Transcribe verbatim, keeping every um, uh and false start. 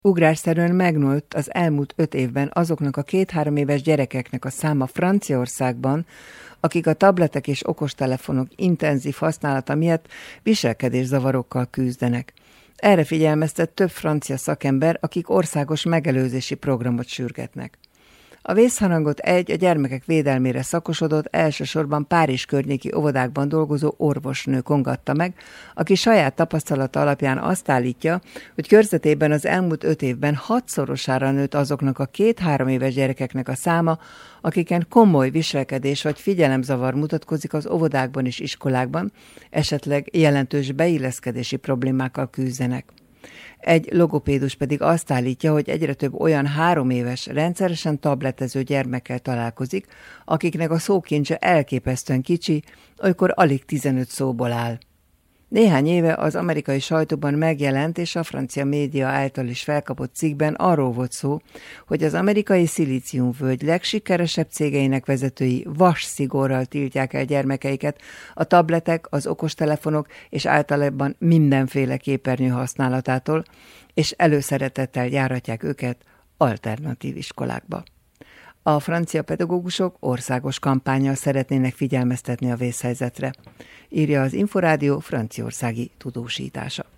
Ugrásszerűen megnőtt az elmúlt öt évben azoknak a két-három éves gyerekeknek a száma Franciaországban, akik a tabletek és okostelefonok intenzív használata miatt viselkedészavarokkal küzdenek. Erre figyelmeztet több francia szakember, akik országos megelőzési programot sürgetnek. A vészharangot egy a gyermekek védelmére szakosodott, elsősorban Párizs környéki óvodákban dolgozó orvosnő kongatta meg, aki saját tapasztalata alapján azt állítja, hogy körzetében az elmúlt öt évben hatszorosára nőtt azoknak a két-három éves gyerekeknek a száma, akiken komoly viselkedés vagy figyelemzavar mutatkozik az óvodákban és iskolákban, esetleg jelentős beilleszkedési problémákkal küzdenek. Egy logopédus pedig azt állítja, hogy egyre több olyan három éves, rendszeresen tabletező gyermekkel találkozik, akiknek a szókincse elképesztően kicsi, olykor alig tizenöt szóból áll. Néhány éve az amerikai sajtóban megjelent és a francia média által is felkapott cikkben arról volt szó, hogy az amerikai szilíciumvölgy legsikeresebb cégeinek vezetői vas szigorral tiltják el gyermekeiket a tabletek, az okostelefonok és általában mindenféle képernyő használatától, és előszeretettel járatják őket alternatív iskolákba. A francia pedagógusok országos kampánnyal szeretnének figyelmeztetni a vészhelyzetre, írja az Inforádió franciaországi tudósítása.